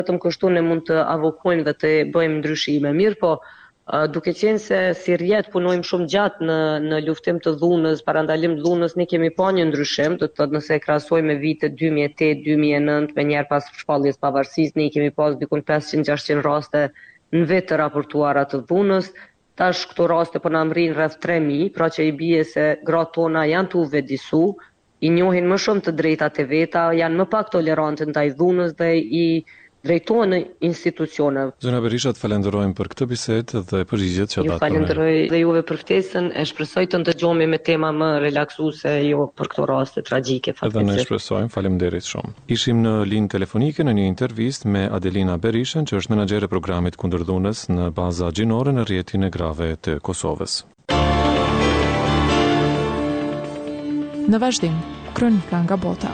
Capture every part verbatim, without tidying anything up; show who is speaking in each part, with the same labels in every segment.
Speaker 1: Vetëm kështu ne mund të avokojmë dhe të bëjmë ndryshime. Mirë po, duke qenë se si rjetë punojmë shumë gjatë në, në luftim të dhunës, parandalim të dhunës, ne kemi pa një ndryshim, do të thotë nëse e krahasojmë me vitet dy mijë e tetë dy mijë e nëntë, me njerë pas shpalljes pavarësisë, ne kemi pas dikun pesëqind gjashtëqind raste në vetë të raportuara të dhunës. Tash këto raste po na mrin rreth tre mijë, pra që i bie se gratë tona janë të u vedisu, i njohin më shumë të drejtat e veta, janë më pak tolerante ndaj dhunës dhe i drejtohen në institucione.
Speaker 2: Zona Berisha, të falenderojmë për këtë bisedë dhe përgjigjet që
Speaker 1: datë. Ju falenderoj dhe juve për ftesën, e shpresoj të ndëgjohemi me tema më relaksuese, jo për këto raste tragjike.
Speaker 2: Edhe ne shpresojmë, faleminderit shumë. Ishim në linjë telefonike në një intervistë me Adelina Berishën, që është menaxhere e programit kundër dhunës në baza gjinore në rrjetin e grave të Kosovës.
Speaker 3: Në vazhdim, kronika nga bota.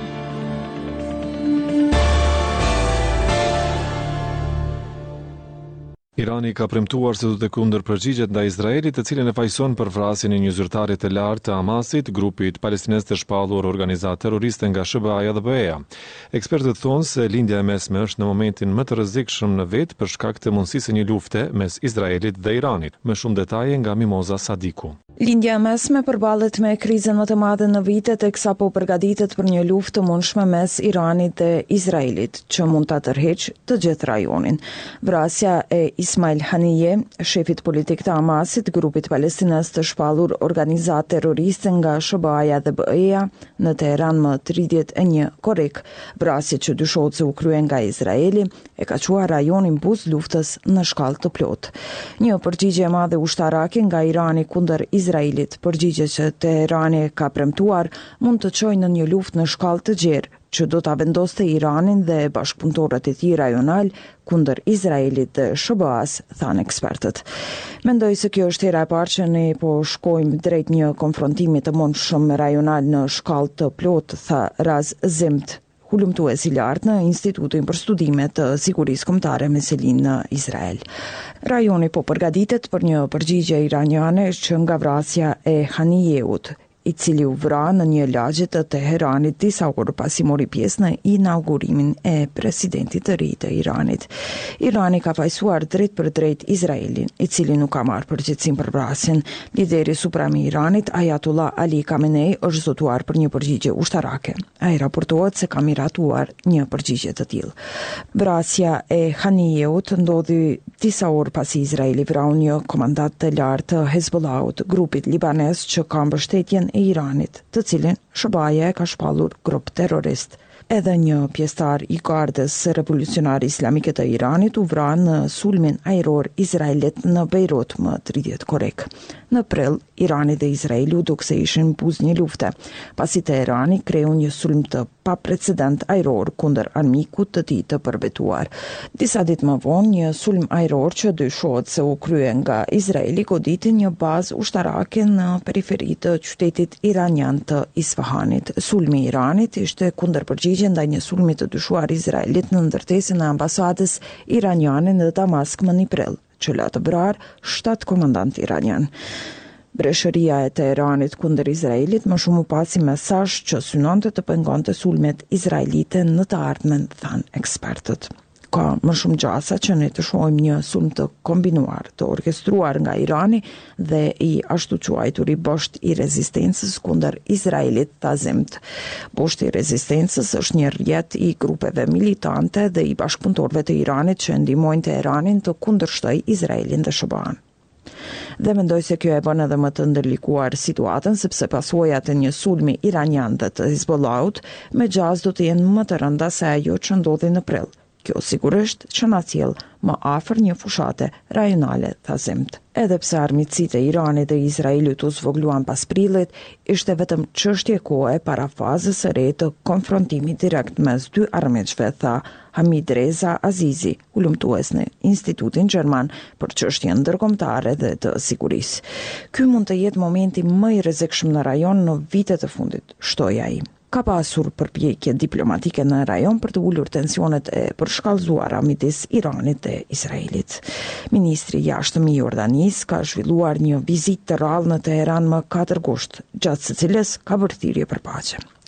Speaker 2: Irani ka premtuar se do të kundërpërgjigjet ndaj Izraelit, të cilën e fajson për vrasjen e një zyrtarit të lartë të Hamasit, grupit palestinez të shpallur organizatë terroriste nga S B A-ja dhe B E-ja. Ekspertët thonë se lindja e mesme është në momentin më të rrezikshëm në vetë për shkak të mundësisë së një lufte mes Izraelit dhe Iranit. Më shumë detaje nga Mimoza Sadiku.
Speaker 4: Lindja e mesme përballet me krizën më të madhe në vite, teksa po përgatitet për një luftë të mundshme mes Iranit dhe Izraelit, që mund ta tërheqë të gjithë rajonin. Vrasja e Ismail Haniyeh, shefit politik të Hamasit, grupit palestinez të shpallur organizatë terroriste nga S B A-ja dhe B E-ja në Teheran më tridhjetë e një korrik, vrasje që dyshohet se u kryen nga Izraeli, e ka çuar rajonin buz luftës në shkallë të plotë. Një përgjigje e madhe ushtarake nga Irani kundër Izraelit, përgjigje që Teherani ka premtuar, mund të çojë në një luftë në shkallë të gjerë, që do ta vendoste Iranin dhe bashkëpunëtorët e tij rajonal kundër Izraelit dhe S B A-s, thanë ekspertët. Mendoj se kjo është hera e parë që ne po shkojmë drejt një konfrontimi të mundshëm rajonal në shkallë të plotë, tha Raz Zimt, hulumtues i lartë në Institutin për Studime të Sigurisë Kombëtare me selin në Izrael. Rajoni po përgatitet për një përgjigje iraniane që nga vrasja e Haniyehut, i cili u vra në një lagje të Teheranit disa orë pasi mori pjesë në inaugurimin e presidentit të ri të Iranit. Irani ka fajsuar drejt për drejt Izraelin, i cili nuk ka marrë përgjegjësinë për vrasjen. Lideri suprem i Iranit, Ayatollah Ali Khamenei, është zotuar për një përgjigje ushtarake. Ai raportohet se ka miratuar një përgjigje të tillë. Vrasja e Haniyehut ndodhi disa orë pasi Izraeli vrau një komandant të lartë të Hezbollahut, grupit libanez që ka mbështetjen e Iranit, të cilin S B A-ja e ka shpallur grup terrorist. Edhe një pjesëtar i Gardës Revolucionare Islamike të Iranit u vra në sulmin ajror izraelit në Beirut më tridhjetë korrik. Në prill, Irani dhe Izraeli u duk se ishin buz një lufte, pasi Teherani kreu një sulm të paprecedent ajror kundër armikut të tij të përbetuar. Disa ditë më vonë, një sulm ajror që dyshohet se u krye nga Izraeli goditi një bazë ushtarake në periferi të qytetit iranian të Isfahanit. Sulmi i Iranit ishte kundërpërgjigje ndaj një sulmi të dyshuar Izraelit në ndërtesën e ambasadës iraniane në Damask më në prill, që la të brar shtatë komandant iranian. Breshëria e Teheranit kundër Izraelit më shumë u pasi mesazh që synonte të pengonte sulmet izraelite në të ardhmen, thanë ekspertët. Ka më shumë gjasa që ne të shohim një sulm të kombinuar, të orkestruar nga Irani dhe i ashtu quajtur i bosht i rezistencës kundër Izraelit, tha Zimt. Boshti i rezistencës është një rrjet i grupeve militante dhe i bashkëpunëtorëve të Iranit që ndihmojnë Teheranin të kundërshtojë Izraelin dhe S B A-n. Dhe mendoj se kjo e bën edhe më të ndërlikuar situatën, sepse pasojat e një sulmi iranian dhe të Hezbollahut me gjaz do të jenë më të rënda se ajo që ndodhi në prill. Kjo sigurisht që na sjell më afër një fushate rajonale, tha Zimt. Edhe pse armiqësitë e Iranit dhe Izraelit u zvogluan pas prillit, ishte vetëm çështje kohe para fazës së re të konfrontimit direkt mes dy armiqve, tha Hamid Reza Azizi, hulumtues në Institutin Gjerman për çështje ndërkombëtare dhe të sigurisë. Ky mund të jetë momenti më i rrezikshëm në rajon në vitet e fundit, shtoi ai. Ka pasur përpjekje diplomatike në rajon për të ulur tensionet e përshkallëzuara midis Iranit dhe Izraelit. Ministri i jashtëm i Jordanisë ka zhvilluar një vizitë të rrallë në Teheran më katër gusht, gjatë së cilës ka bërë thirrje për paqe.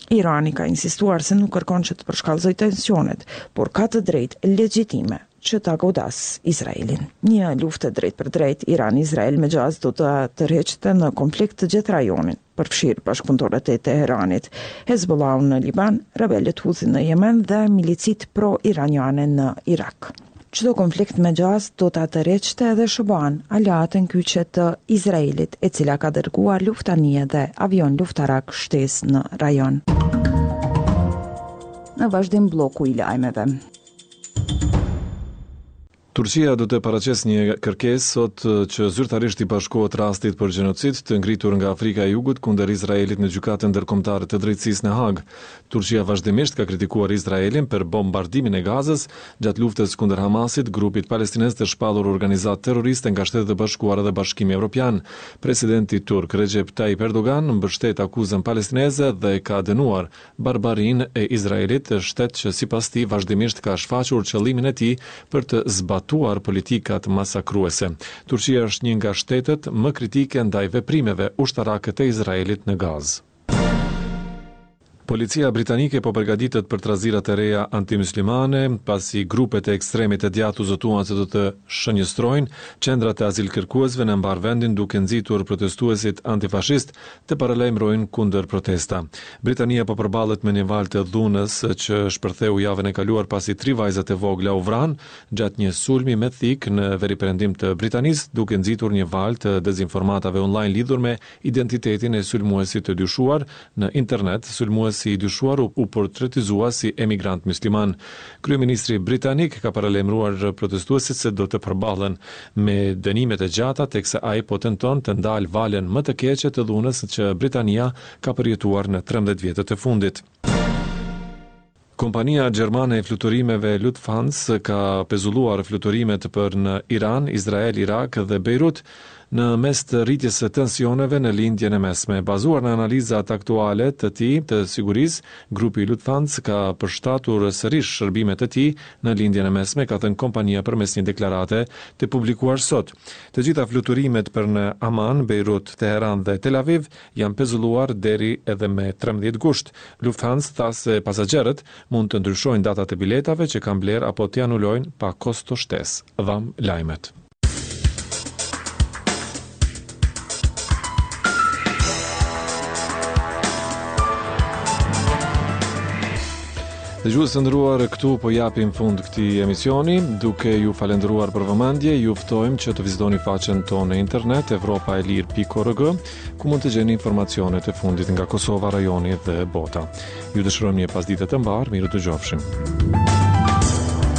Speaker 4: Irani ka insistuar se nuk kërkon që të përshkallëzoj tensionet, por ka të drejtë legjitime që ta godas Izraelin. Një luftë drejt për drejt Iran-Izrael me gjaz do të tërheqte në konflikt të gjithë rajonin, përfshirë bashkëpunëtorët e Teheranit, Hezbollahun në Liban, rebelët Huthi në Yemen dhe milicit pro-iraniane në Irak. Çdo konflikt me gjaz do ta tërheqte edhe shëban aleatën kyçe të Izraelit, e cila ka dërguar luftanie dhe avion luftarak shtesë në rajon. Në vazhdim bloku i lajmeve.
Speaker 2: Turqia do të paraqes një kërkesë sot që zyrtarisht i bashkohet rastit për gjenocid të ngritur nga Afrika e Jugut kundër Izraelit në gjykatën ndërkombëtare të drejtësisë në Hag. Turqia vazhdimisht ka kritikuar Izraelin për bombardimin e Gazës gjatë luftës kundër Hamasit, grupit palestinez të shpallur organizatë terroriste nga Shtetet e Bashkuara dhe Bashkimi Evropian. Presidenti turk Recep Tayyip Erdogan mbështet akuzën palestineze dhe ka dënuar barbarinë e Izraelit, shtet që sipas tij vazhdimisht ka shfaqur qëllimin e tij për të zbatuar politikat masakruese. Turqia është një nga shtetet më kritike ndaj veprimeve ushtarake të Izraelit në Gazë. Policia britanike po përgatitet për trazirat e reja antimuslimane, pasi grupet e ekstremit e djathtë u zotuan se do të shënjestrojnë qendrat e azilkërkuesve në mbar vendin, duke nxitur protestuesit antifashist të paralajmërojnë kundër protesta. Britania po përballet me një valë të dhunës që shpërtheu javën e kaluar pasi tri vajzat e vogla u vranë gjatë një sulmi me thik në veriperëndim të Britanisë, duke nxitur një valë të dezinformatave online lidhur me identitetin e sulmuesit të dyshuar në internet. Sulmuesi i dyshuar u portretizua si emigrant musliman. Kryeministri britanik ka paralajmëruar protestuesit se do të përballen me dënimet e gjata, teksa ai po tenton të ndalë valën më të keqe të dhunës që Britania ka përjetuar në trembëdhjetë vjetët e fundit. Kompania gjermane e fluturimeve Lufthansa ka pezulluar fluturimet për në Iran, Izrael, Irak dhe Beirut në mes të rritjes së tensioneve në lindjen e mesme. Bazuar në analizat aktuale të tij të sigurisë, grupi Lufthansa ka përshtatur sërish shërbimet e tij në lindjen e mesme, ka thënë kompania përmes një deklarate të publikuar sot. Të gjitha fluturimet për në Amman, Beirut, Teheran dhe Tel Aviv janë pezulluar deri edhe me trembëdhjetë gusht. Lufthansa tha se pasagerët mund të ndryshojnë datat e biletave që kanë bler apo të anulojnë pa kosto shtesë. Dham lajmet. Dëgjues të nderuar, këtu po japim fund këtij emisioni, duke ju falendëruar për vëmendje. Ju ftojmë që të vizitoni faqen tonë në internet evropa e lir pikë org, ku mund të gjeni informacionet e fundit nga Kosova, rajoni dhe bota. Ju dëshirojmë një pasditë të mbar, mirë dëgjofshim.